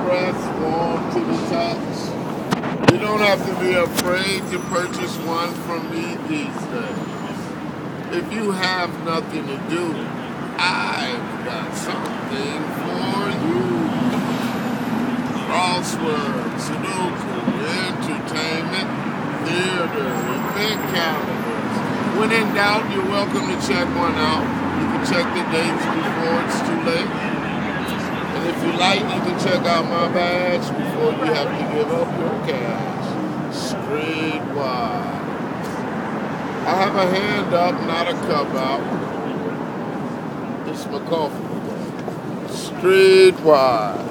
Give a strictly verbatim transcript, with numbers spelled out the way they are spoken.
press, warm to the touch. You don't have to be afraid to purchase one from me these days. If you have nothing to do, I've got something for you. Crosswords, Sudoku, entertainment, theater, event calendars. When in doubt, you're welcome to check one out. You can check the dates before it's too late. And if you like, you can check out my badge before you have to give up your cash. Streetwise. I have a hand up, not a cup out. It's my coffee. Streetwise.